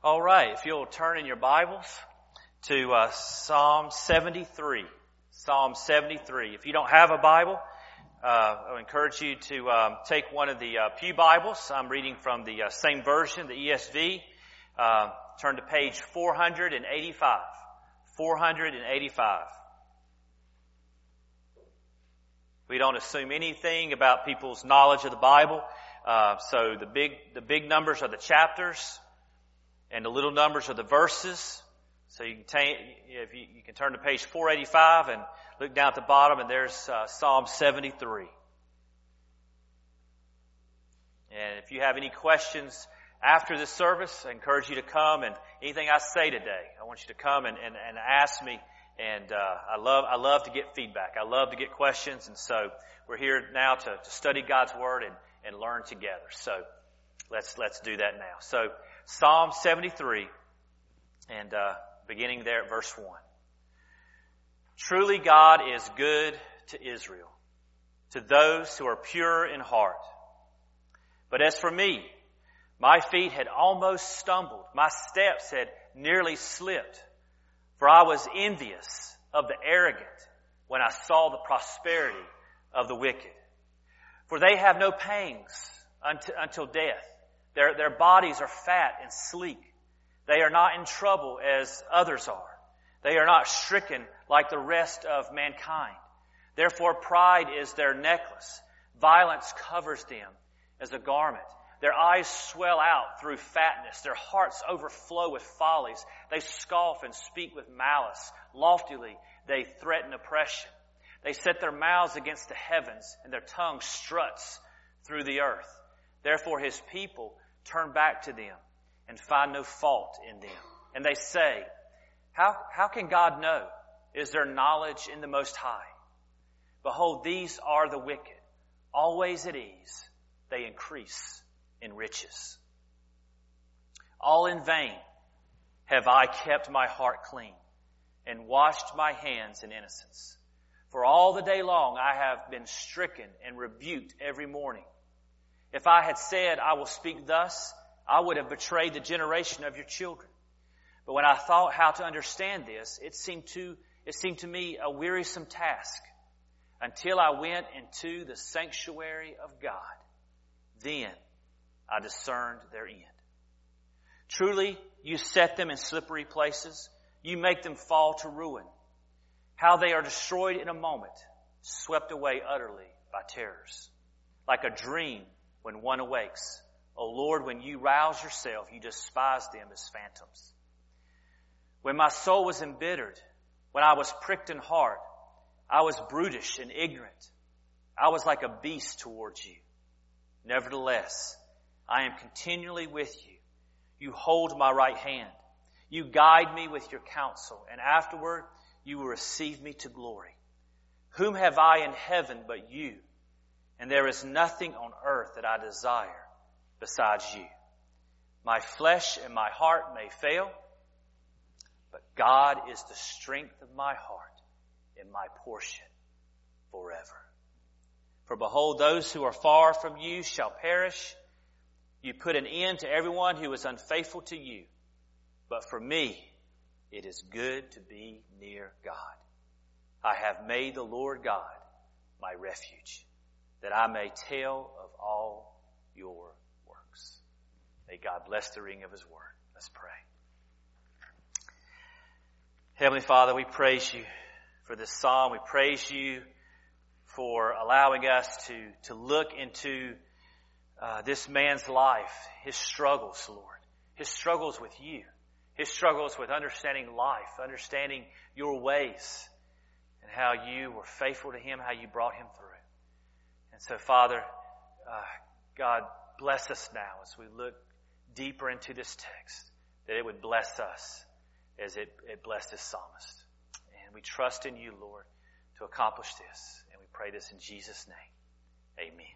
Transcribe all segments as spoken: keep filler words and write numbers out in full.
All right, if you'll turn in your Bibles to uh, Psalm seventy-three. Psalm seventy-three. If you don't have a Bible, uh, I encourage you to um, take one of the uh, Pew Bibles. I'm reading from the uh, same version, the E S V. Uh, turn to page four eighty-five. four eighty-five. We don't assume anything about people's knowledge of the Bible. Uh, so the big, the big numbers are the chapters, and the little numbers are the verses. So you can, take, if you, you can turn to page four eighty-five and look down at the bottom, and there's uh, Psalm seventy-three. And if you have any questions after this service, I encourage you to come, and anything I say today, I want you to come and, and, and ask me. And uh, I love I love to get feedback. I love to get questions, and so we're here now to, to study God's Word and, and learn together. So let's let's do that now. So Psalm seventy-three, and uh, beginning there at verse one. Truly God is good to Israel, to those who are pure in heart. But as for me, my feet had almost stumbled, my steps had nearly slipped. For I was envious of the arrogant when I saw the prosperity of the wicked. For they have no pangs until death. Their, their bodies are fat and sleek. They are not in trouble as others are. They are not stricken like the rest of mankind. Therefore pride is their necklace. Violence covers them as a garment. Their eyes swell out through fatness. Their hearts overflow with follies. They scoff and speak with malice. Loftily, they threaten oppression. They set their mouths against the heavens, and their tongue struts through the earth. Therefore his people turn back to them and find no fault in them. And they say, How, how can God know? Is there knowledge in the Most High? Behold, these are the wicked. Always at ease, they increase in riches. All in vain have I kept my heart clean and washed my hands in innocence. For all the day long I have been stricken and rebuked every morning. If I had said, I will speak thus, I would have betrayed the generation of your children. But when I thought how to understand this, it seemed to, it seemed to me a wearisome task until I went into the sanctuary of God. Then I discerned their end. Truly, you set them in slippery places. You make them fall to ruin. How they are destroyed in a moment, swept away utterly by terrors. Like a dream when one awakes. O Lord, when you rouse yourself, you despise them as phantoms. When my soul was embittered, when I was pricked in heart, I was brutish and ignorant. I was like a beast towards you. Nevertheless, I am continually with you. You hold my right hand. You guide me with your counsel, and afterward you will receive me to glory. Whom have I in heaven but you? And there is nothing on earth that I desire besides you. My flesh and my heart may fail, but God is the strength of my heart and my portion forever. For behold, those who are far from you shall perish. You put an end to everyone who is unfaithful to you. But for me, it is good to be near God. I have made the Lord God my refuge, that I may tell of all your works. May God bless the reading of His word. Let's pray. Heavenly Father, we praise you for this psalm. We praise you for allowing us to, to look into uh, this man's life, his struggles, Lord, his struggles with you, his struggles with understanding life, understanding your ways, and how you were faithful to him, how you brought him through. And so, Father, uh, God, bless us now as we look deeper into this text, that it would bless us as it, it blessed this psalmist. And we trust in you, Lord, to accomplish this. And we pray this in Jesus' name. Amen.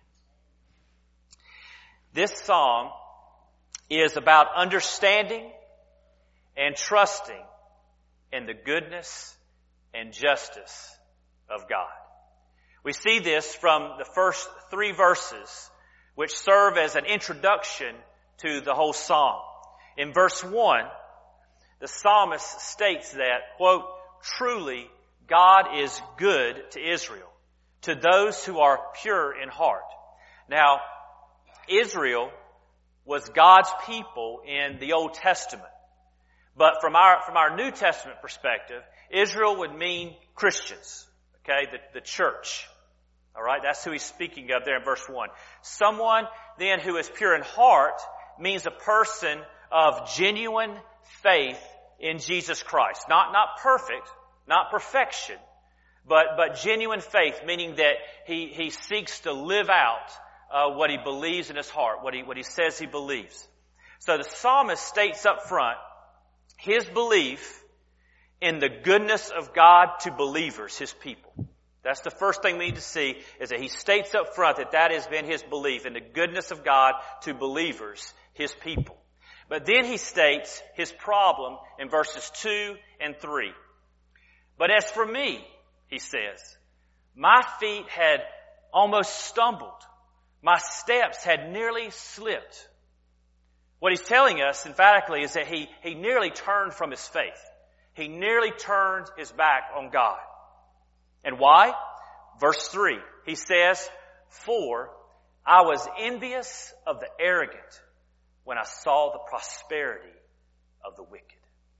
This psalm is about understanding and trusting in the goodness and justice of God. We see this from the first three verses, which serve as an introduction to the whole psalm. In verse one, the psalmist states that, quote, truly God is good to Israel, to those who are pure in heart. Now, Israel was God's people in the Old Testament. But from our, from our New Testament perspective, Israel would mean Christians, okay, the, the church. All right, that's who he's speaking of there in verse one. Someone then who is pure in heart means a person of genuine faith in Jesus Christ. Not, not perfect, not perfection, but, but genuine faith, meaning that he, he seeks to live out uh, what he believes in his heart, what he, what he says he believes. So the psalmist states up front his belief in the goodness of God to believers, his people. That's the first thing we need to see, is that he states up front that that has been his belief in the goodness of God to believers, his people. But then he states his problem in verses two and three. But as for me, he says, my feet had almost stumbled. My steps had nearly slipped. What he's telling us emphatically is that he, he nearly turned from his faith. He nearly turned his back on God. And why? Verse three, he says, for I was envious of the arrogant when I saw the prosperity of the wicked.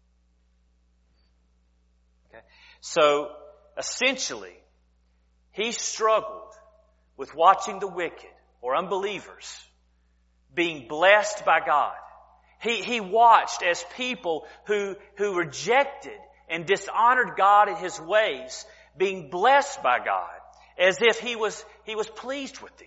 Okay. So, essentially, he struggled with watching the wicked or unbelievers being blessed by God. He, he watched as people who, who rejected and dishonored God in his ways being blessed by God as if he was, he was pleased with them.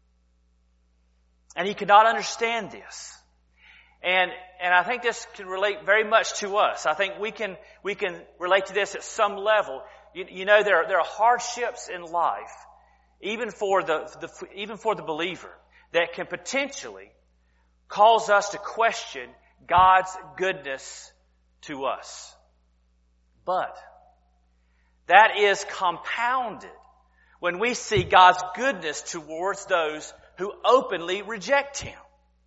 And he could not understand this. And, and I think this can relate very much to us. I think we can, we can relate to this at some level. You, you know, there are, there are hardships in life, even for the, the, even for the believer, that can potentially cause us to question God's goodness to us. But that is compounded when we see God's goodness towards those who openly reject Him.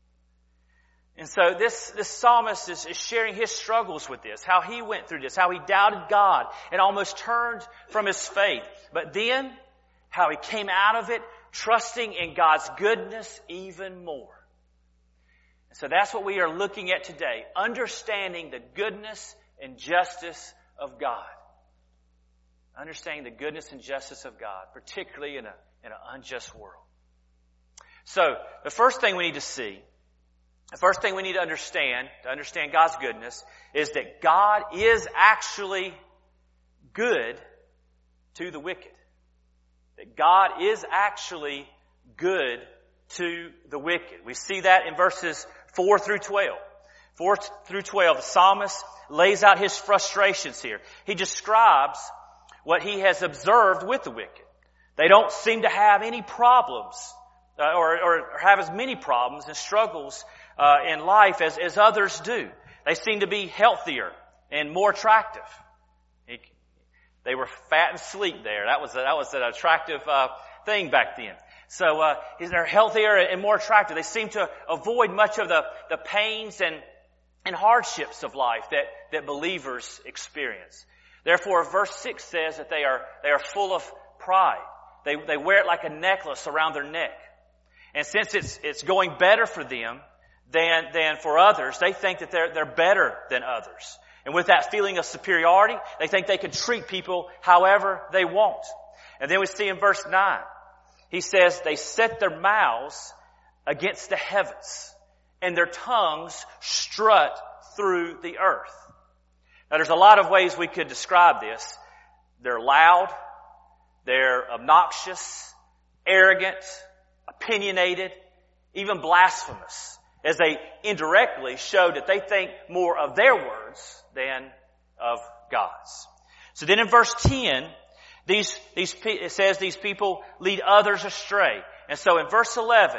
And so this, this psalmist is, is sharing his struggles with this, how he went through this, how he doubted God and almost turned from his faith. But then, how he came out of it trusting in God's goodness even more. And so that's what we are looking at today, understanding the goodness and justice of God. Understanding the goodness and justice of God, particularly in a, in an unjust world. So, the first thing we need to see, the first thing we need to understand, to understand God's goodness, is that God is actually good to the wicked. That God is actually good to the wicked. We see that in verses four through twelve. four through twelve, the psalmist lays out his frustrations here. He describes what he has observed with the wicked. They don't seem to have any problems, uh, or, or have as many problems and struggles uh, in life as, as others do. They seem to be healthier and more attractive. He, they were fat and sleek there. That was a, that was an attractive uh, thing back then. So uh, they're healthier and more attractive. They seem to avoid much of the, the pains and, and hardships of life that, that believers experience. Therefore, verse six says that they are, they are full of pride. They, they wear it like a necklace around their neck. And since it's, it's going better for them than, than for others, they think that they're, they're better than others. And with that feeling of superiority, they think they can treat people however they want. And then we see in verse nine, he says, they set their mouths against the heavens, and their tongues strut through the earth. Now, there's a lot of ways we could describe this. They're loud, they're obnoxious, arrogant, opinionated, even blasphemous, as they indirectly show that they think more of their words than of God's. So then in verse ten, these, these, it says these people lead others astray. And so in verse eleven,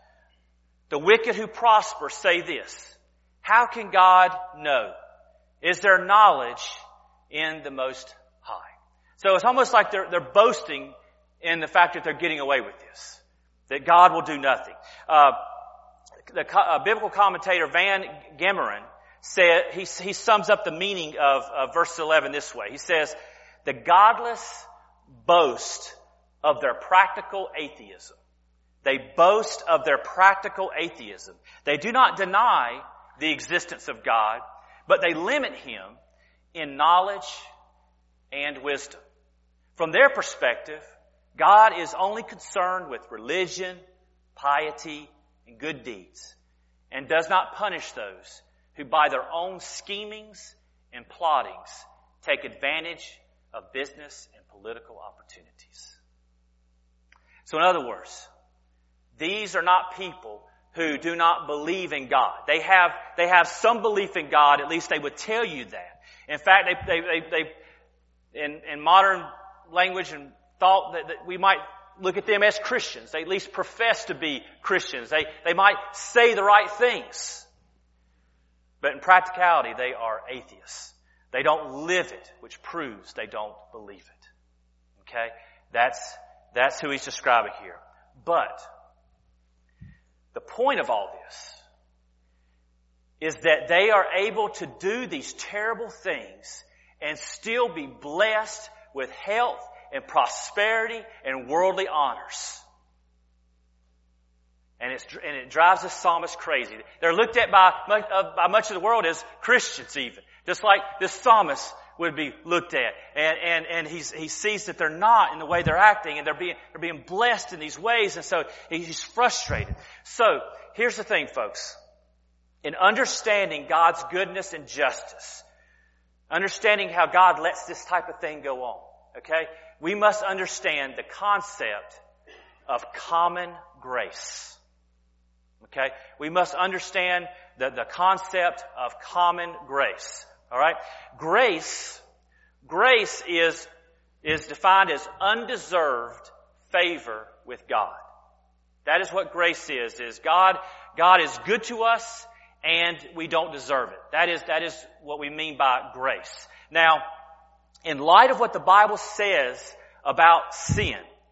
the wicked who prosper say this, how can God know? Is there knowledge in the Most High? So it's almost like they're, they're boasting in the fact that they're getting away with this. That God will do nothing. Uh, the uh, biblical commentator Van Gemeren said, he, he sums up the meaning of, of verse eleven this way. He says, the godless boast of their practical atheism. They boast of their practical atheism. They do not deny the existence of God, but they limit Him in knowledge and wisdom. From their perspective, God is only concerned with religion, piety, and good deeds, and does not punish those who by their own schemings and plottings take advantage of business and political opportunities. So in other words, these are not people who do not believe in God. They have, they have some belief in God, at least they would tell you that. In fact, they, they, they, they in, in modern language and thought that, that we might look at them as Christians. They at least profess to be Christians. They, they might say the right things. But in practicality, they are atheists. They don't live it, which proves they don't believe it. Okay? That's, that's who he's describing here. But the point of all this is that they are able to do these terrible things and still be blessed with health and prosperity and worldly honors. And, it's, and it drives the psalmist crazy. They're looked at by, uh, by much of the world as Christians even. Just like this psalmist would be looked at. And, and, and he's, he sees that they're not in the way they're acting, and they're being, they're being blessed in these ways, and so he's frustrated. So, here's the thing, folks. In understanding God's goodness and justice, understanding how God lets this type of thing go on, okay, we must understand the concept of common grace. Okay? We must understand the, the concept of common grace. All right? Grace, grace is, is defined as undeserved favor with God. That is what grace is, is God, God is good to us and we don't deserve it. That is, that is what we mean by grace. Now, in light of what the Bible says about sin,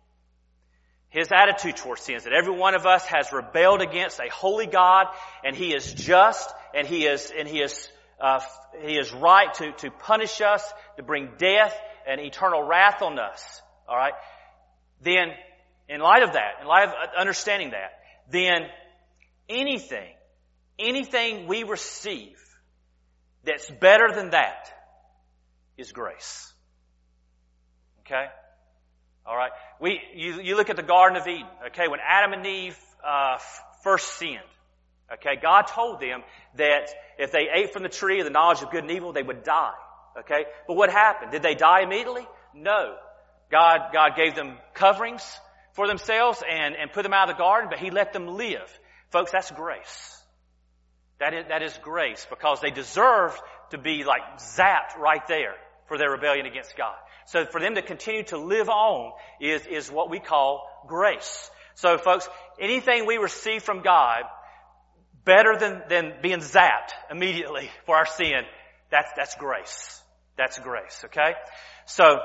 His attitude towards sin is that every one of us has rebelled against a holy God, and He is just, and He is, and He is, uh, He is right to, to punish us, to bring death and eternal wrath on us. All right? Then, in light of that, in light of understanding that, then anything, anything we receive that's better than that is grace. Okay? All right. We you you look at the Garden of Eden. Okay, when Adam and Eve uh, first sinned. Okay, God told them that if they ate from the tree of the knowledge of good and evil, they would die. Okay, but what happened? Did they die immediately? No. God God gave them coverings for themselves and and put them out of the garden, but He let them live. Folks, that's grace. That is that is grace, because they deserved to be like zapped right there for their rebellion against God. So for them to continue to live on is, is what we call grace. So folks, anything we receive from God better than, than being zapped immediately for our sin, that's, that's grace. That's grace, okay? So,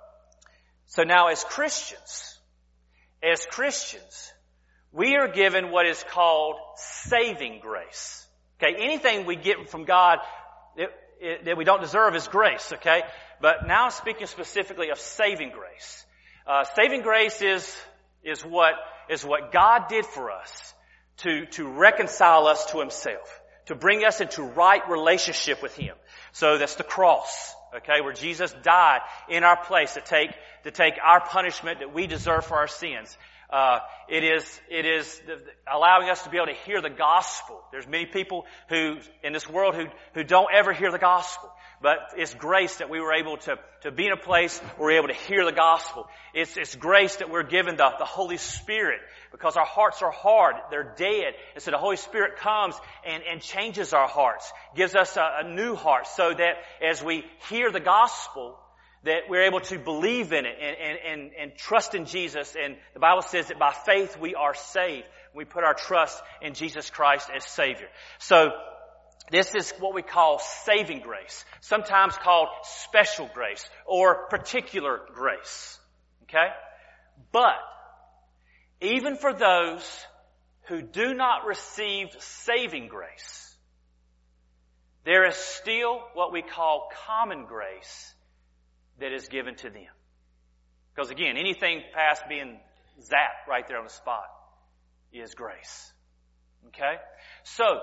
so now as Christians, as Christians, we are given what is called saving grace. Okay? Anything we get from God that, that we don't deserve is grace, okay? But now speaking specifically of saving grace. Uh, saving grace is, is what, is what God did for us to, to reconcile us to Himself, to bring us into right relationship with Him. So that's the cross, okay, where Jesus died in our place to take, to take our punishment that we deserve for our sins. Uh, it is, it is allowing us to be able to hear the gospel. There's many people who, in this world who, who don't ever hear the gospel. But it's grace that we were able to, to be in a place where we're able to hear the gospel. It's, it's grace that we're given the, the Holy Spirit, because our hearts are hard. They're dead. And so the Holy Spirit comes and, and changes our hearts, gives us a, a new heart, so that as we hear the gospel, that we're able to believe in it and, and, and, and trust in Jesus. And the Bible says that by faith we are saved. We put our trust in Jesus Christ as Savior. So this is what we call saving grace, sometimes called special grace or particular grace. Okay? But even for those who do not receive saving grace, there is still what we call common grace that is given to them. Because again, anything past being zapped right there on the spot is grace. Okay? So,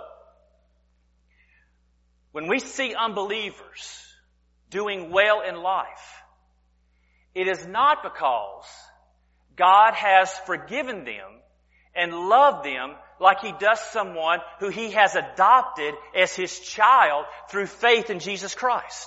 when we see unbelievers doing well in life, it is not because God has forgiven them and loved them like He does someone who He has adopted as His child through faith in Jesus Christ.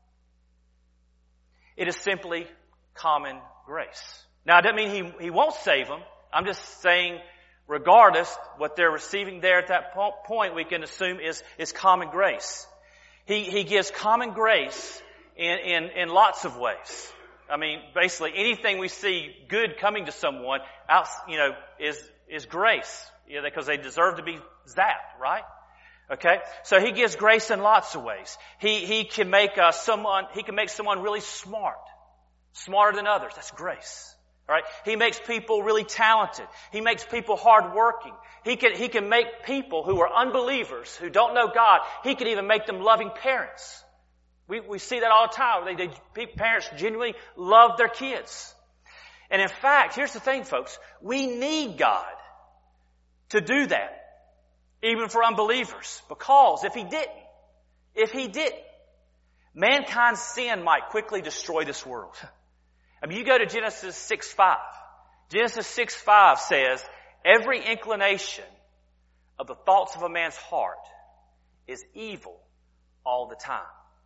It is simply common grace. Now, it doesn't mean He, he won't save them. I'm just saying, regardless, what they're receiving there at that point, we can assume is, is common grace. He, he gives common grace in, in, in lots of ways. I mean, basically, anything we see good coming to someone, out, you know, is, is grace. You know, because they deserve to be zapped, right? Okay? So He gives grace in lots of ways. He, he can make uh, someone, He can make someone really smart. Smarter than others. That's grace. All right? He makes people really talented. He makes people hardworking. He can, he can make people who are unbelievers, who don't know God, He can even make them loving parents. We, we see that all the time. They, they, parents genuinely love their kids. And in fact, here's the thing, folks. We need God to do that. Even for unbelievers. Because if He didn't, if He didn't, mankind's sin might quickly destroy this world. I mean, you go to Genesis six five. Genesis six five says, every inclination of the thoughts of a man's heart is evil all the time.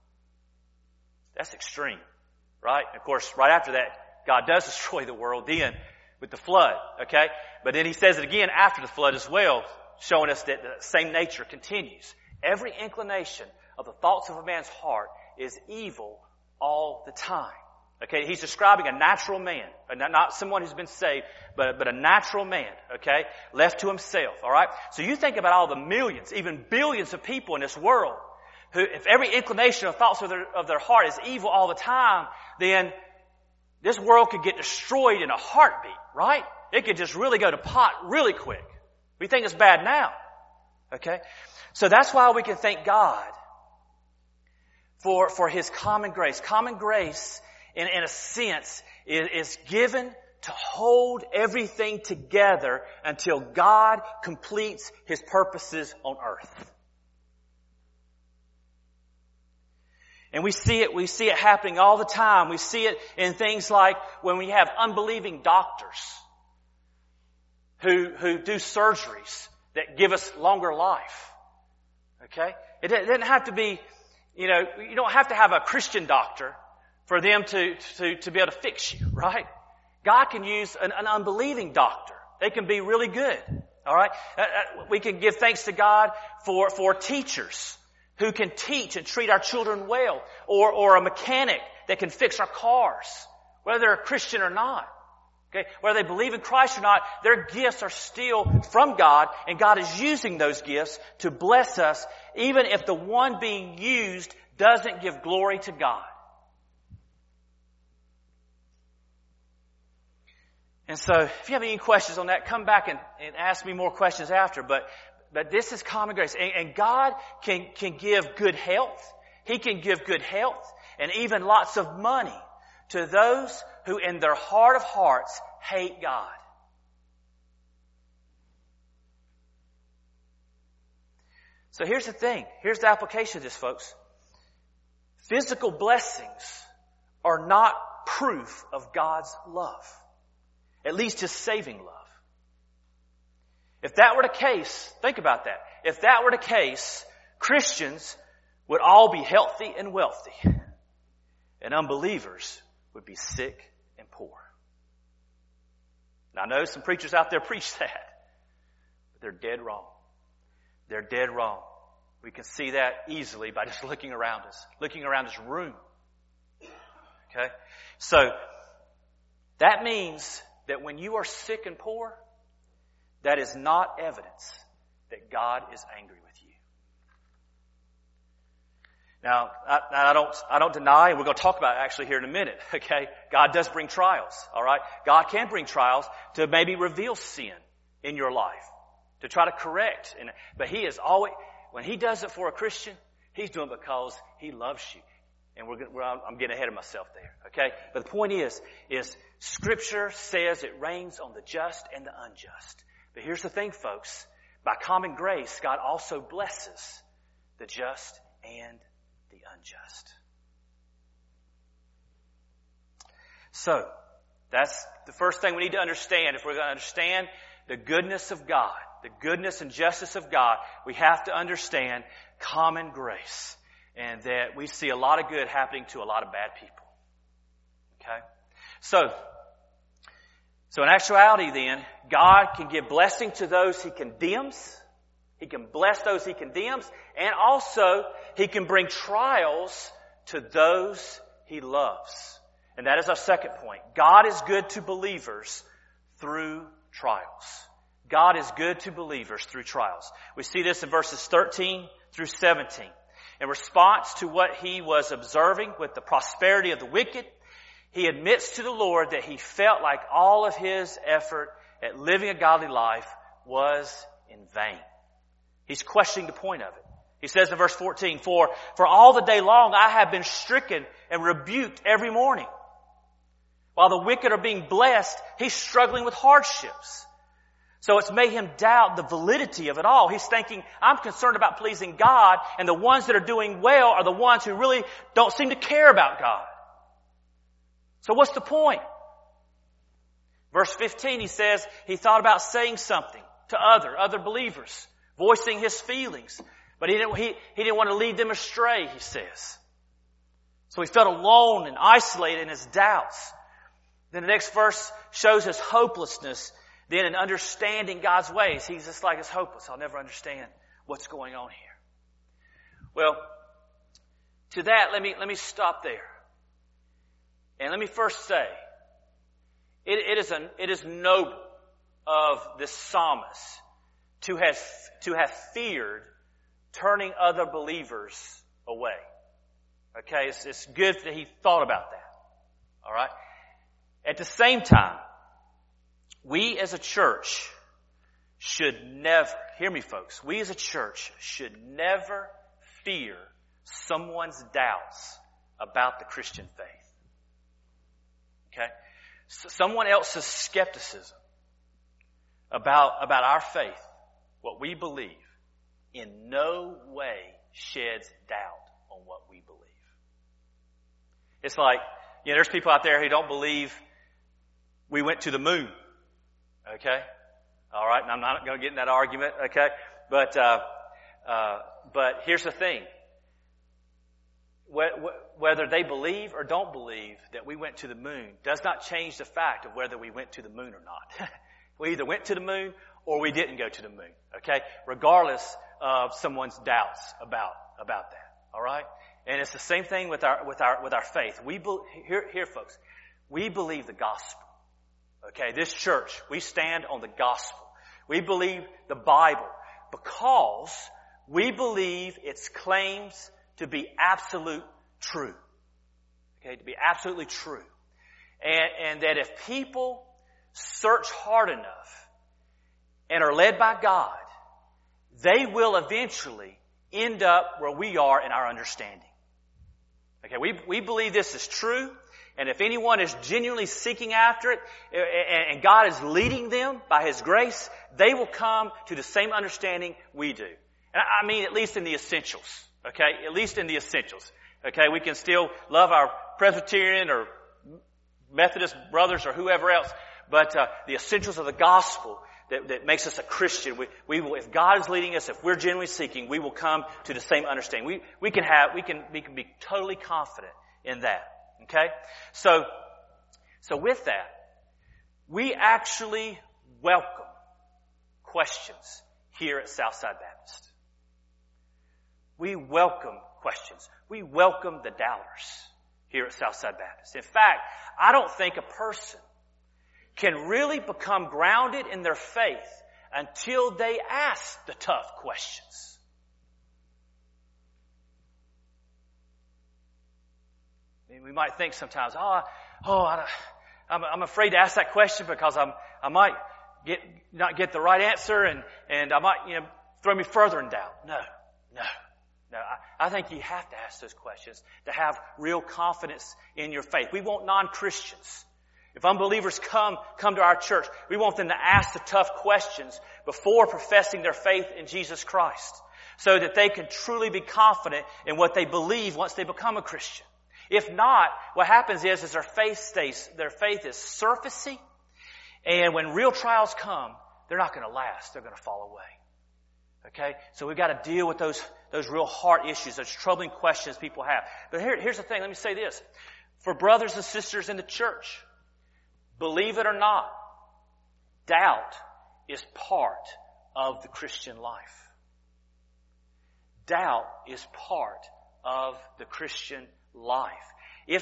That's extreme, right? Of course, right after that, God does destroy the world then with the flood, okay? But then He says it again after the flood as well, showing us that the same nature continues. Every inclination of the thoughts of a man's heart is evil all the time. Okay, He's describing a natural man, not someone who's been saved, but, but a natural man, okay, left to himself, alright? So you think about all the millions, even billions of people in this world, who, if every inclination of thoughts of their, of their heart is evil all the time, then this world could get destroyed in a heartbeat, right? It could just really go to pot really quick. We think it's bad now, okay? So that's why we can thank God for, for His common grace. Common grace, in, in a sense, is, is given to hold everything together until God completes His purposes on earth. And we see it, we see it happening all the time. We see it in things like when we have unbelieving doctors who, who do surgeries that give us longer life. Okay? It doesn't have to be, you know, you don't have to have a Christian doctor for them to, to, to be able to fix you, right? God can use an, an unbelieving doctor. They can be really good. All right? Uh, uh, we can give thanks to God for, for teachers who can teach and treat our children well, or, or a mechanic that can fix our cars, whether they're a Christian or not. Okay? Whether they believe in Christ or not, their gifts are still from God, and God is using those gifts to bless us, even if the one being used doesn't give glory to God. And so, if you have any questions on that, come back and, and ask me more questions after, but But this is common grace. And, and God can, can give good health. He can give good health and even lots of money to those who in their heart of hearts hate God. So here's the thing. Here's the application of this, folks. Physical blessings are not proof of God's love. At least His saving love. If that were the case, think about that. If that were the case, Christians would all be healthy and wealthy. And unbelievers would be sick and poor. Now I know some preachers out there preach that. But they're dead wrong. They're dead wrong. We can see that easily by just looking around us. Looking around this room. Okay? So, that means that when you are sick and poor, that is not evidence that God is angry with you. Now, I, I don't, I don't deny, and we're going to talk about it actually here in a minute, okay? God does bring trials, alright? God can bring trials to maybe reveal sin in your life. to try to correct. And, but he is always, when he does it for a Christian, he's doing it because he loves you. And we're, we're, I'm getting ahead of myself there, okay? But the point is, is Scripture says it rains on the just and the unjust. But here's the thing, folks. By common grace, God also blesses the just and the unjust. So, that's the first thing we need to understand. If we're going to understand the goodness of God, the goodness and justice of God, we have to understand common grace. And that we see a lot of good happening to a lot of bad people. Okay? So, so in actuality then, God can give blessing to those He condemns. He can bless those He condemns. And also, He can bring trials to those He loves. And that is our second point. God is good to believers through trials. God is good to believers through trials. We see this in verses thirteen through seventeen. In response to what he was observing with the prosperity of the wicked, he admits to the Lord that he felt like all of his effort at living a godly life was in vain. He's questioning the point of it. He says in verse fourteen, For, for all the day long I have been stricken and rebuked every morning. While the wicked are being blessed, he's struggling with hardships. So it's made him doubt the validity of it all. He's thinking, I'm concerned about pleasing God, and the ones that are doing well are the ones who really don't seem to care about God. So what's the point? Verse fifteen, he says he thought about saying something to other, other believers, voicing his feelings. But he didn't, he, he didn't want to lead them astray, he says. So he felt alone and isolated in his doubts. Then the next verse shows his hopelessness. Then in understanding God's ways, he's just like, it's hopeless. I'll never understand what's going on here. Well, to that, let me, let me stop there. And let me first say, it, it is an, it is noble of this psalmist to have, to have feared turning other believers away. Okay, it's, it's good that he thought about that. All right? At the same time, we as a church should never, hear me folks, we as a church should never fear someone's doubts about the Christian faith. Okay? So someone else's skepticism about, about our faith, what we believe, in no way sheds doubt on what we believe. It's like, you know, there's people out there who don't believe we went to the moon. Okay? All right, and I'm not going to get in that argument, okay? But, uh, uh, but here's the thing. Whether they believe or don't believe that we went to the moon does not change the fact of whether we went to the moon or not. We either went to the moon or we didn't go to the moon, okay? Regardless of someone's doubts about, about that, all right? And it's the same thing with our, with our, with our faith. We, be, here, here folks, we believe the gospel. Okay, this church, we stand on the gospel. We believe the Bible because we believe its claims to be absolute true. Okay, to be absolutely true. And, and that if people search hard enough and are led by God, they will eventually end up where we are in our understanding. Okay, we, we believe this is true. And if anyone is genuinely seeking after it, and God is leading them by His grace, they will come to the same understanding we do. And I mean at least in the essentials. Okay? At least in the essentials. Okay? We can still love our Presbyterian or Methodist brothers or whoever else, but uh, the essentials of the gospel that, that makes us a Christian, we, we will, if God is leading us, if we're genuinely seeking, we will come to the same understanding. We, we can have, we can, we can be totally confident in that. Okay? So, so with that, we actually welcome questions here at Southside Baptist. We welcome questions. We welcome the doubters here at Southside Baptist. In fact, I don't think a person can really become grounded in their faith until they ask the tough questions. We might think sometimes, oh, oh, I, I'm, I'm afraid to ask that question because I'm, I might get not get the right answer and, and I might, you know, throw me further in doubt. No, no, no. I, I think you have to ask those questions to have real confidence in your faith. We want non-Christians. If unbelievers come, come to our church, we want them to ask the tough questions before professing their faith in Jesus Christ, so that they can truly be confident in what they believe once they become a Christian. If not, what happens is, is their faith stays, their faith is surfacey, and when real trials come, they're not going to last. They're going to fall away. Okay? So we've got to deal with those, those real heart issues, those troubling questions people have. But here, here's the thing. Let me say this. For brothers and sisters in the church, believe it or not, doubt is part of the Christian life. Doubt is part of the Christian life. If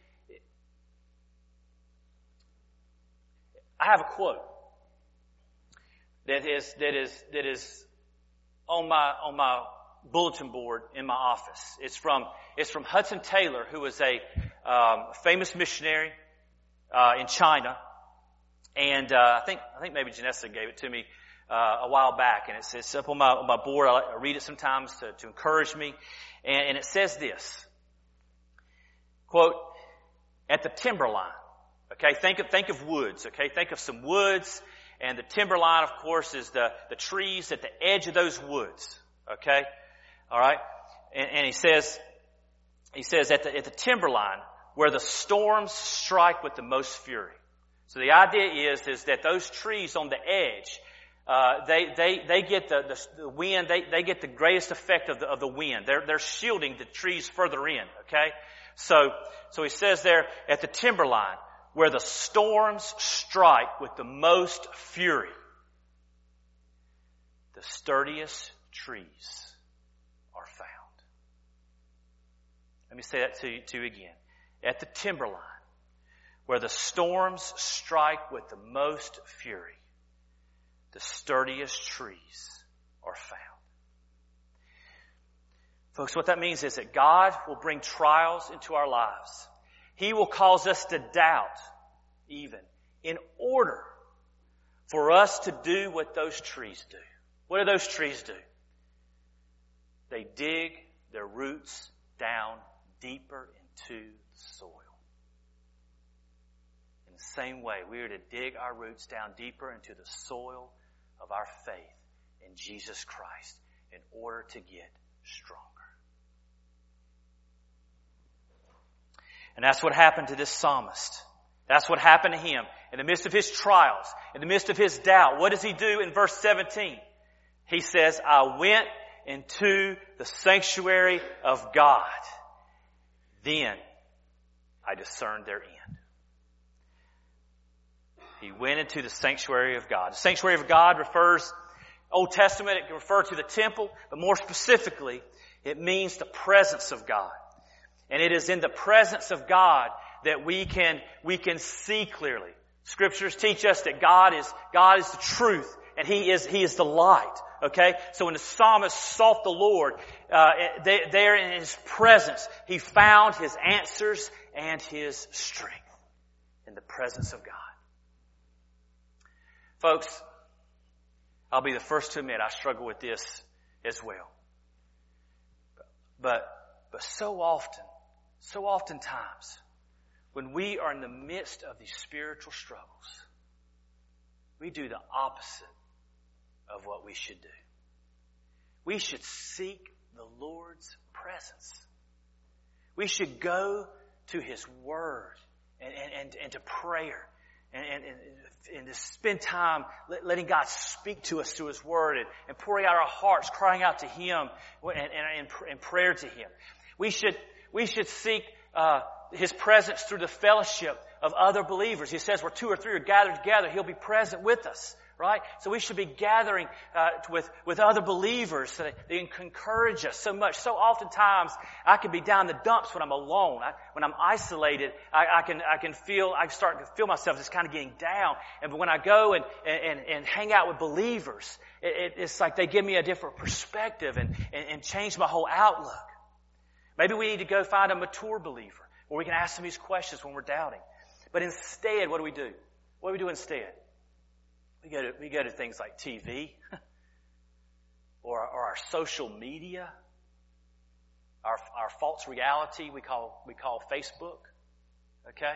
I have a quote that is that is that is on my on my bulletin board in my office. It's from it's from Hudson Taylor, who was a um, famous missionary uh, in China, and uh, I think I think maybe Janessa gave it to me Uh, a while back, and it's, it's up on my, on my board. I, I read it sometimes to, to encourage me, and, and it says this, quote, at the timberline, okay, think of, think of woods, okay, think of some woods, and the timberline, of course, is the, the trees at the edge of those woods, okay, alright, and, and he says, he says at the, at the timberline, where the storms strike with the most fury. So the idea is, is that those trees on the edge, Uh, they, they, they get the, the, the wind, they, they get the greatest effect of the, of the wind. They're, they're shielding the trees further in, okay? So, so he says there at the timberline, where the storms strike with the most fury, the sturdiest trees are found. Let me say that to you, to you again. At the timberline, where the storms strike with the most fury, the sturdiest trees are found. Folks, what that means is that God will bring trials into our lives. He will cause us to doubt even in order for us to do what those trees do. What do those trees do? They dig their roots down deeper into the soil. In the same way, we are to dig our roots down deeper into the soil of our faith in Jesus Christ in order to get stronger. And that's what happened to this psalmist. That's what happened to him. In the midst of his trials, in the midst of his doubt, what does he do in verse seventeen? He says, I went into the sanctuary of God. Then I discerned their end. He went into the sanctuary of God. The sanctuary of God refers, Old Testament, it can refer to the temple, but more specifically, it means the presence of God. And it is in the presence of God that we can, we can see clearly. Scriptures teach us that God is, God is the truth, and He is, He is the light. Okay? So when the psalmist sought the Lord, uh, they, there in His presence, he found His answers and His strength in the presence of God. Folks, I'll be the first to admit I struggle with this as well. But, but so often, so oftentimes, when we are in the midst of these spiritual struggles, we do the opposite of what we should do. We should seek the Lord's presence. We should go to His Word and, and, and, and to prayer. And, and, and to spend time letting God speak to us through His Word and, and pouring out our hearts, crying out to Him and, and, and prayer to Him. We should, we should seek uh, His presence through the fellowship of other believers. He says where two or three are gathered together, He'll be present with us. Right? So we should be gathering uh, with, with other believers so that they can encourage us so much. So oftentimes, I can be down in the dumps when I'm alone. I, when I'm isolated, I, I can I can feel, I start to feel myself just kind of getting down. And when I go and, and, and hang out with believers, it, it, it's like they give me a different perspective and, and, and change my whole outlook. Maybe we need to go find a mature believer where we can ask them these questions when we're doubting. But instead, what do we do? What do we do instead? We go to, we go to things like T V or, or our social media, our, our false reality we call, we call Facebook, okay?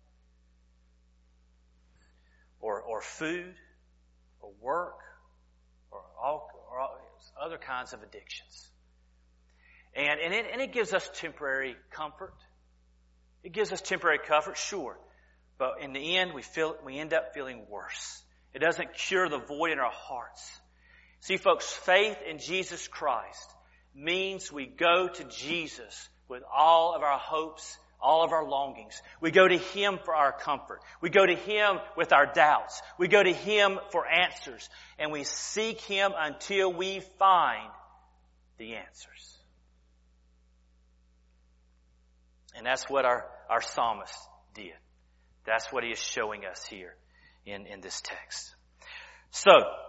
Or, or food, or work, or all, or all other kinds of addictions. And, and it, and it gives us temporary comfort. It gives us temporary comfort, sure. But in the end, we feel, we end up feeling worse. It doesn't cure the void in our hearts. See, folks, faith in Jesus Christ means we go to Jesus with all of our hopes, all of our longings. We go to Him for our comfort. We go to Him with our doubts. We go to Him for answers. And we seek Him until we find the answers. And that's what our, our psalmist did. That's what he is showing us here in, in this text. So,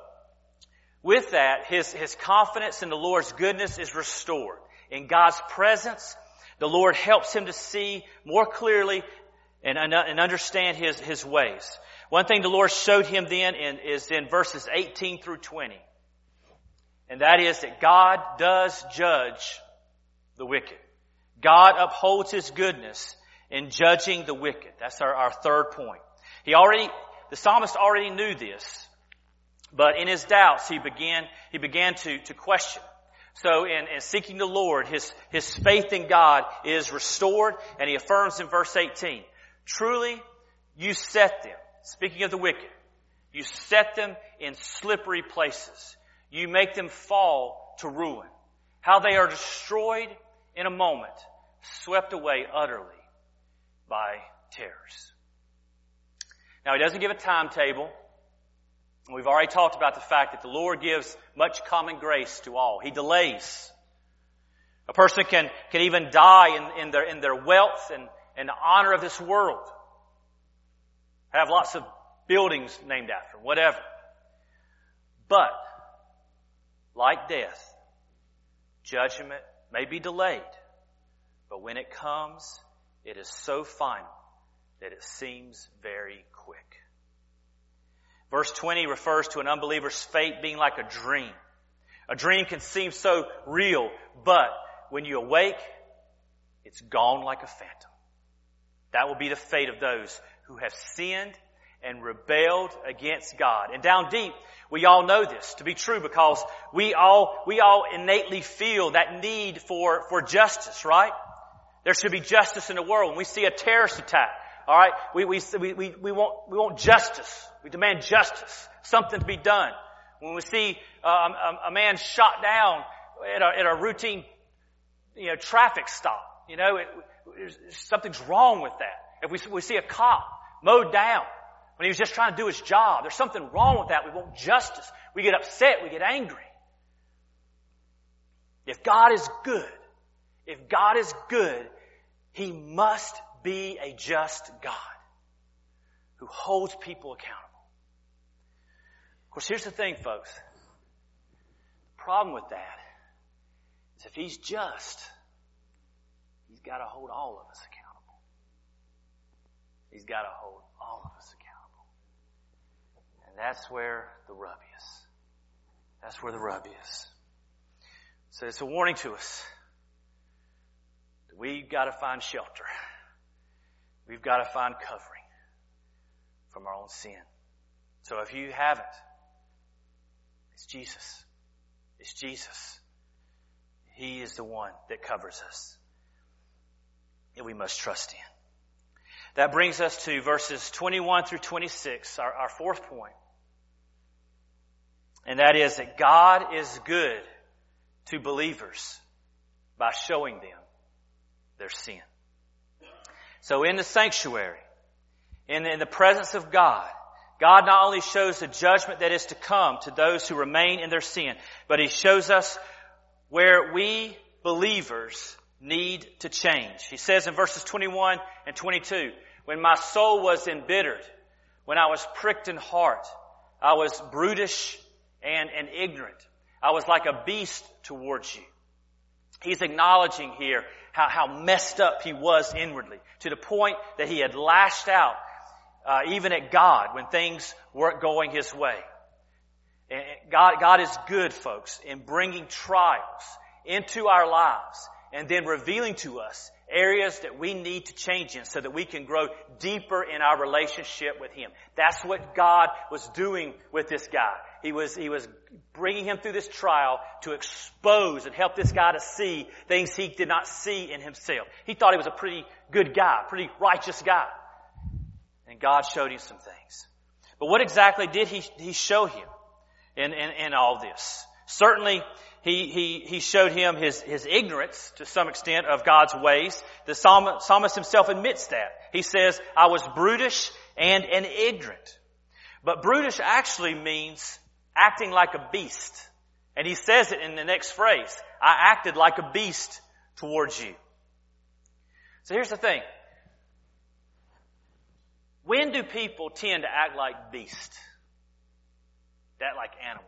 with that, his, his confidence in the Lord's goodness is restored. In God's presence, the Lord helps him to see more clearly and, and understand his, his ways. One thing the Lord showed him then in, is in verses eighteen through twenty. And that is that God does judge the wicked. God upholds His goodness in judging the wicked. That's our, our third point. He already, the psalmist already knew this, but in his doubts he began, he began to, to question. So in, in seeking the Lord, his, his faith in God is restored, and he affirms in verse eighteen, truly you set them, speaking of the wicked, you set them in slippery places. You make them fall to ruin. How they are destroyed in a moment, swept away utterly by terrors. Now, he doesn't give a timetable. We've already talked about the fact that the Lord gives much common grace to all. He delays. A person can, can even die in, in their, in their wealth and, and the honor of this world. Have lots of buildings named after them, whatever. But, like death, judgment may be delayed, but when it comes, it is so final that it seems very quick. Verse twenty refers to an unbeliever's fate being like a dream. A dream can seem so real, but when you awake, it's gone like a phantom. That will be the fate of those who have sinned and rebelled against God. And down deep, we all know this to be true because we all, we all innately feel that need for, for justice, right? There should be justice in the world. When we see a terrorist attack, all right, we, we, we, we, we want, we want justice. We demand justice. Something to be done. When we see uh, a, a man shot down at a, at a routine, you know, traffic stop, you know, it, it, something's wrong with that. If we, we see a cop mowed down when he was just trying to do his job, there's something wrong with that. We want justice. We get upset. We get angry. If God is good, if God is good, He must be a just God who holds people accountable. Of course, here's the thing, folks. The problem with that is if He's just, He's got to hold all of us accountable. He's got to hold all of us accountable. And that's where the rub is. That's where the rub is. So it's a warning to us. We've got to find shelter. We've got to find covering from our own sin. So if you haven't, it's Jesus. It's Jesus. He is the one that covers us. And we must trust in. That brings us to verses twenty-one through twenty-six, our, our fourth point. And that is that God is good to believers by showing them their sin. So in the sanctuary, in, in the presence of God, God not only shows the judgment that is to come to those who remain in their sin, but He shows us where we believers need to change. He says in verses twenty-one and twenty-two, when my soul was embittered, when I was pricked in heart, I was brutish and, and ignorant. I was like a beast towards you. He's acknowledging here how, how messed up he was inwardly, to the point that he had lashed out uh, even at God when things weren't going His way. And God, God is good, folks, in bringing trials into our lives and then revealing to us areas that we need to change in so that we can grow deeper in our relationship with Him. That's what God was doing with this guy. He was, he was bringing him through this trial to expose and help this guy to see things he did not see in himself. He thought he was a pretty good guy, pretty righteous guy. And God showed him some things. But what exactly did He, he show him in, in, in all this? Certainly, He, he, he showed him his, his ignorance to some extent of God's ways. The psalmist, psalmist himself admits that. He says, I was brutish and, and ignorant. But brutish actually means acting like a beast. And he says it in the next phrase. I acted like a beast towards you. So here's the thing. When do people tend to act like beasts? Act like animals?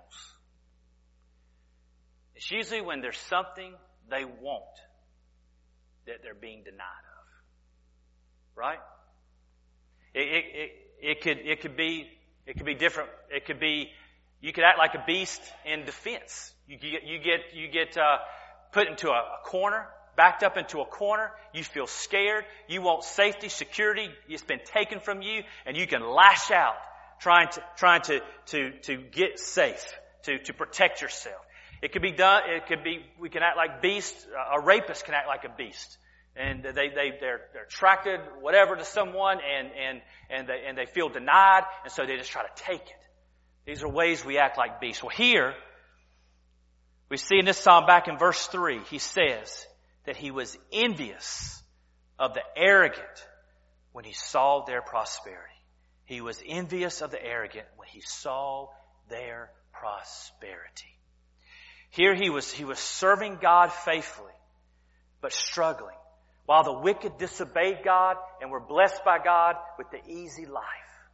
It's usually when there's something they want that they're being denied of. Right? It, it, it, it could, it could be, it could be different. It could be, you could act like a beast in defense. You get, you get, you get, uh, put into a, a corner, backed up into a corner. You feel scared. You want safety, security. It's been taken from you, and you can lash out, trying to, trying to, to, to get safe, to, to protect yourself. It could be done, it could be, we can act like beasts. A rapist can act like a beast. And they, they, they're, they're attracted, whatever, to someone, and, and, and they, and they feel denied, and so they just try to take it. These are ways we act like beasts. Well, here, we see in this psalm back in verse three, he says that he was envious of the arrogant when he saw their prosperity. He was envious of the arrogant when he saw their prosperity. Here he was, he was serving God faithfully, but struggling, while the wicked disobeyed God and were blessed by God with the easy life.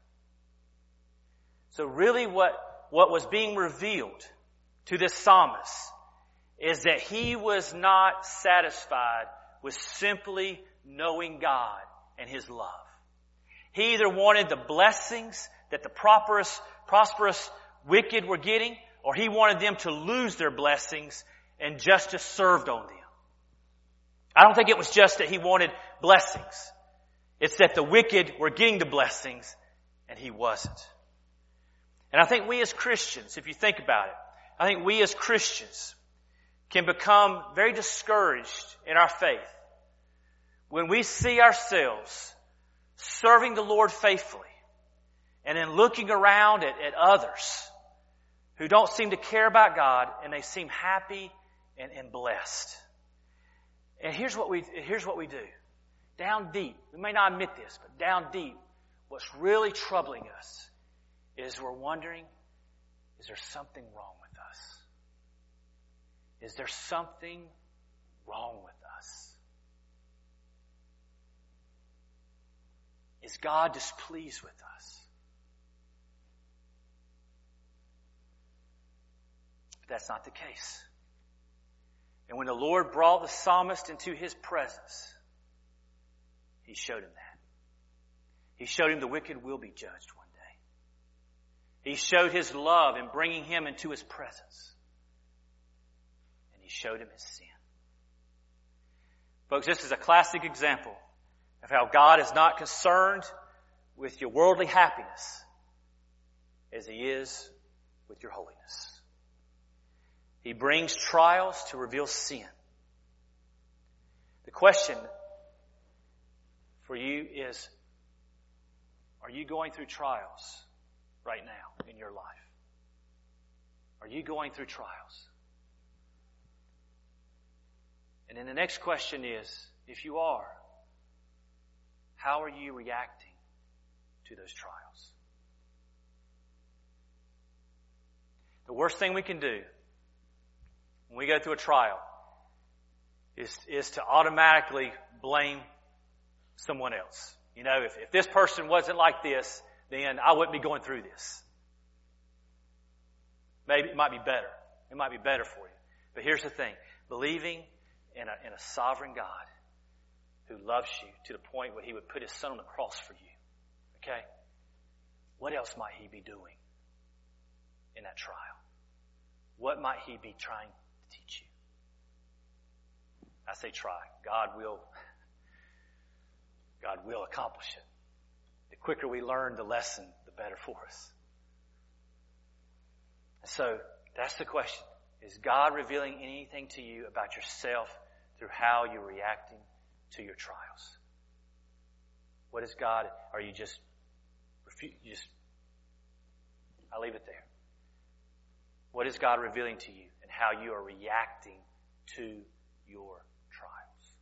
So really what, what was being revealed to this psalmist is that he was not satisfied with simply knowing God and His love. He either wanted the blessings that the prosperous, prosperous wicked were getting, or he wanted them to lose their blessings and justice served on them. I don't think it was just that he wanted blessings. It's that the wicked were getting the blessings and he wasn't. And I think we as Christians, if you think about it, I think we as Christians can become very discouraged in our faith when we see ourselves serving the Lord faithfully and then looking around at, at others who don't seem to care about God, and they seem happy and, and blessed. And here's what we here's what we do. Down deep, we may not admit this, but down deep, what's really troubling us is we're wondering, is there something wrong with us? Is there something wrong with us? Is God displeased with us? That's not the case. And when the Lord brought the psalmist into His presence, He showed him that. He showed him the wicked will be judged one day. He showed His love in bringing him into His presence. And He showed him his sin. Folks, this is a classic example of how God is not concerned with your worldly happiness as He is with your holiness. He brings trials to reveal sin. The question for you is, are you going through trials right now in your life? Are you going through trials? And then the next question is, if you are, how are you reacting to those trials? The worst thing we can do when we go through a trial is, is to automatically blame someone else. You know, if, if this person wasn't like this, then I wouldn't be going through this. Maybe it might be better. It might be better for you. But here's the thing. Believing in a, in a sovereign God who loves you to the point where He would put His Son on the cross for you. Okay? what else might He be doing in that trial? What might He be trying to teach you? I say try. God will, God will accomplish it. The quicker we learn the lesson, the better for us. So, that's the question. Is God revealing anything to you about yourself through how you're reacting to your trials? What is God? Are you just, you just, I'll leave it there. What is God revealing to you and how you are reacting to your trials?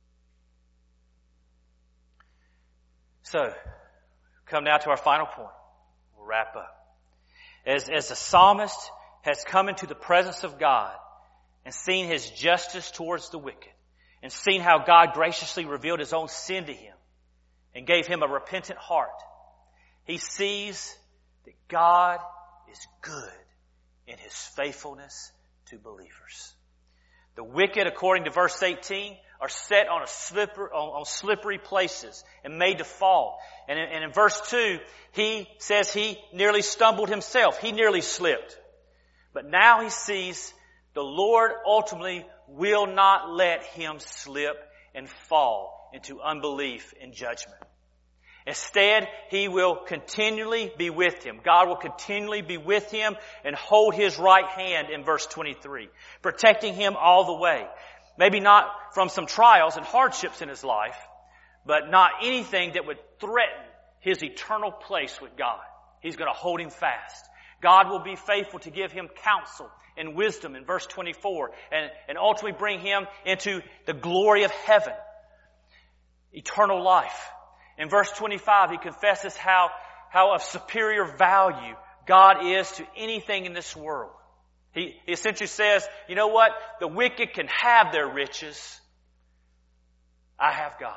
So, come now to our final point. We'll wrap up. As, as the psalmist has come into the presence of God and seen His justice towards the wicked and seen how God graciously revealed His own sin to him and gave him a repentant heart, he sees that God is good in His faithfulness to believers. The wicked, according to verse eighteen, are set on a slippery, on, on slippery places and made to fall. And in, and in verse two, he says he nearly stumbled himself. He nearly slipped. But now he sees the Lord ultimately will not let him slip and fall into unbelief and judgment. Instead, He will continually be with him. God will continually be with him and hold His right hand in verse twenty-three, protecting him all the way. Maybe not from some trials and hardships in his life, but not anything that would threaten his eternal place with God. He's going to hold him fast. God will be faithful to give him counsel and wisdom in verse twenty-four and, and ultimately bring him into the glory of heaven, eternal life. In verse twenty-five, he confesses how, how of superior value God is to anything in this world. He, he essentially says, you know what? The wicked can have their riches. I have God.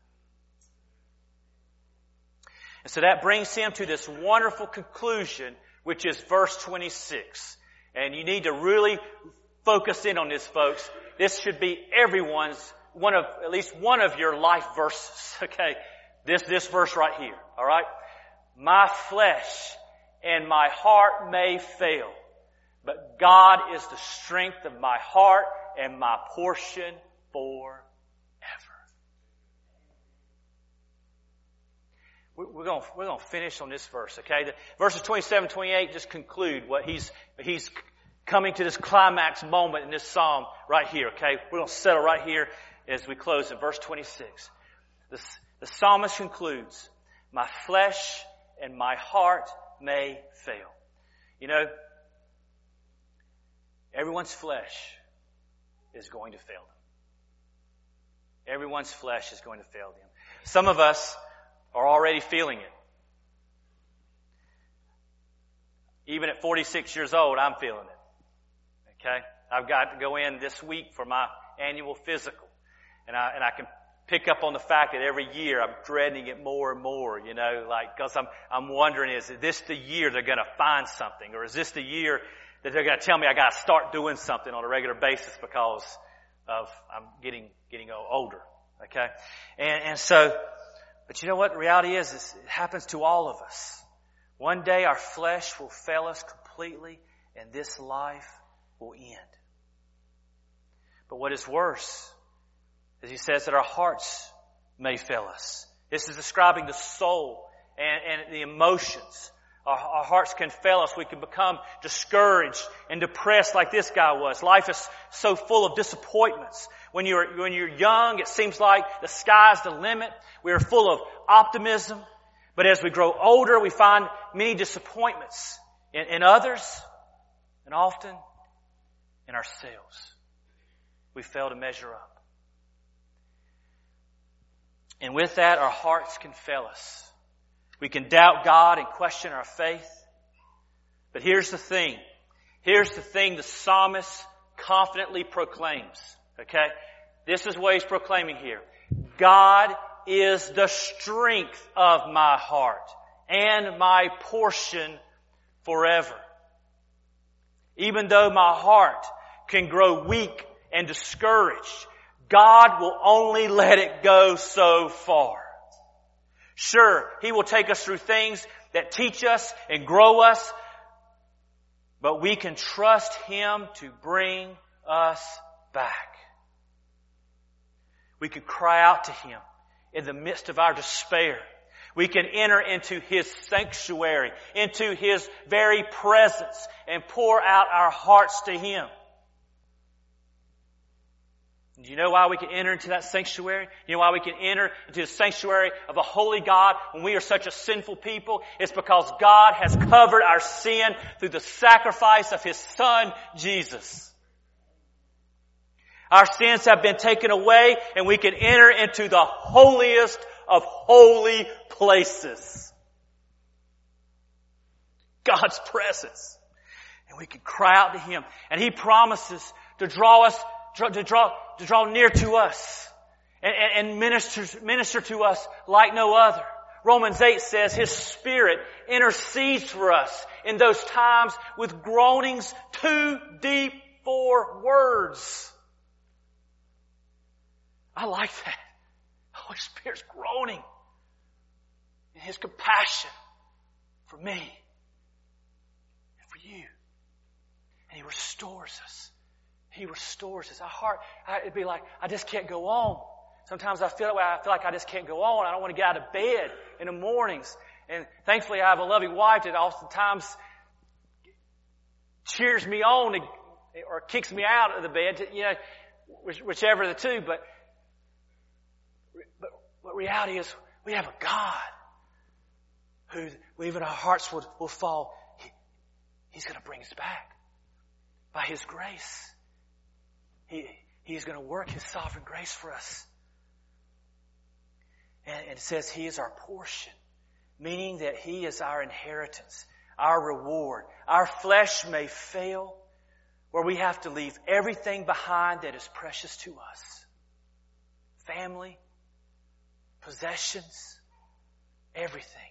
And so that brings him to this wonderful conclusion, which is verse twenty-six. And you need to really focus in on this, folks. This should be everyone's, one of, at least one of your life verses, okay? This, this verse right here, alright? My flesh and my heart may fail, but God is the strength of my heart and my portion forever. We're going, we're going to finish on this verse, okay? The verses twenty-seven, twenty-eight just conclude what he's, he's coming to this climax moment in this psalm right here, okay? We're going to settle right here as we close in verse twenty-six. The, the psalmist concludes, my flesh and my heart may fail. You know, everyone's flesh is going to fail them. Everyone's flesh is going to fail them. Some of us are already feeling it. Even at forty-six years old, I'm feeling it. Okay? I've got to go in this week for my annual physical. And I, and I can pick up on the fact that every year I'm dreading it more and more, you know, like, cause I'm, I'm wondering, is this the year they're gonna find something? Or is this the year that they're gonna tell me I gotta start doing something on a regular basis because of, I'm getting, getting older. Okay? And, and so, but you know what the reality is, is it happens to all of us. One day our flesh will fail us completely and this life will end. But what is worse is he says that our hearts may fail us. This is describing the soul and, and the emotions. Our, our hearts can fail us. We can become discouraged and depressed like this guy was. Life is so full of disappointments. When you're, when you're young, it seems like the sky's the limit. We are full of optimism. But as we grow older, we find many disappointments in, in others and often in ourselves. We fail to measure up. And with that, our hearts can fail us. We can doubt God and question our faith. But here's the thing. Here's the thing the psalmist confidently proclaims. Okay? This is what he's proclaiming here. God is the strength of my heart and my portion forever. Even though my heart can grow weak and discouraged, God will only let it go so far. Sure, He will take us through things that teach us and grow us, but we can trust Him to bring us back. We can cry out to Him in the midst of our despair. We can enter into His sanctuary, into His very presence, and pour out our hearts to Him. Do you know why we can enter into that sanctuary? You know why we can enter into the sanctuary of a holy God when we are such a sinful people? It's because God has covered our sin through the sacrifice of His Son, Jesus. Our sins have been taken away, and we can enter into the holiest of holy places. God's presence. And we can cry out to Him. And He promises to draw us, to draw, to draw near to us and, and, and minister, minister to us like no other. Romans eight says His Spirit intercedes for us in those times with groanings too deep for words. I like that. The Holy Spirit's groaning in His compassion for me and for you. And He restores us. He restores us. Our heart, I, it'd be like, I just can't go on. Sometimes I feel that way. I feel like I just can't go on. I don't want to get out of bed in the mornings. And thankfully I have a loving wife that oftentimes cheers me on to, or kicks me out of the bed, to, you know, which, whichever of the two. But But, but reality is, we have a God who, even our hearts will, will fall. He, he's going to bring us back by His grace. He, He's going to work His sovereign grace for us. And, and it says He is our portion, meaning that He is our inheritance, our reward. Our flesh may fail, where we have to leave everything behind that is precious to us. Family, possessions, everything.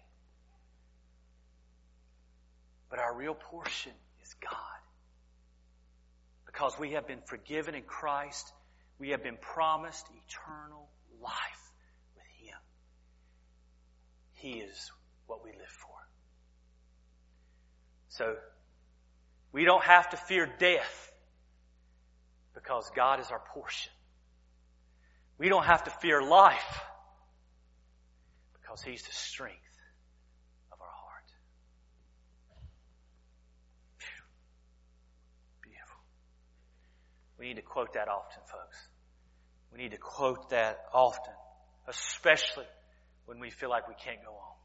But our real portion is God. Because we have been forgiven in Christ, we have been promised eternal life with Him. He is what we live for. So, we don't have to fear death because God is our portion. We don't have to fear life because He's the strength of our heart. Beautiful. We need to quote that often, folks. We need to quote that often, especially when we feel like we can't go on.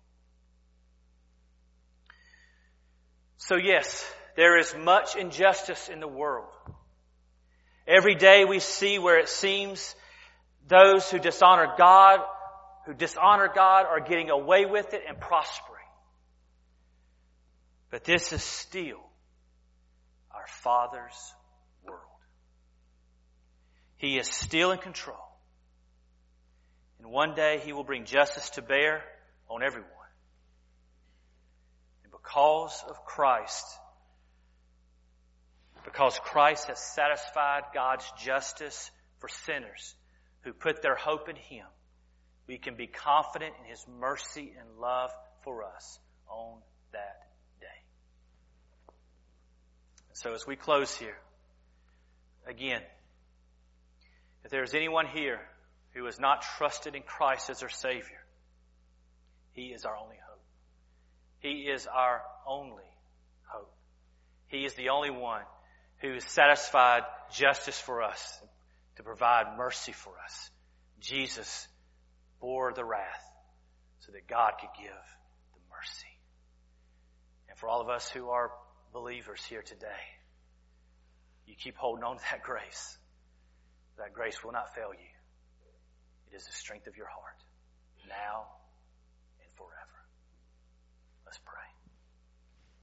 So yes, there is much injustice in the world. Every day we see where it seems those who dishonor God who dishonor God are getting away with it and prospering. But this is still our Father's world. He is still in control. And one day He will bring justice to bear on everyone. And because of Christ, because Christ has satisfied God's justice for sinners who put their hope in Him, we can be confident in His mercy and love for us on that day. So as we close here, again, if there is anyone here who has not trusted in Christ as their Savior, He is our only hope. He is our only hope. He is the only one who has satisfied justice for us, to provide mercy for us. Jesus bore the wrath so that God could give the mercy. And for all of us who are believers here today, you keep holding on to that grace. That grace will not fail you. It is the strength of your heart, now and forever. Let's pray.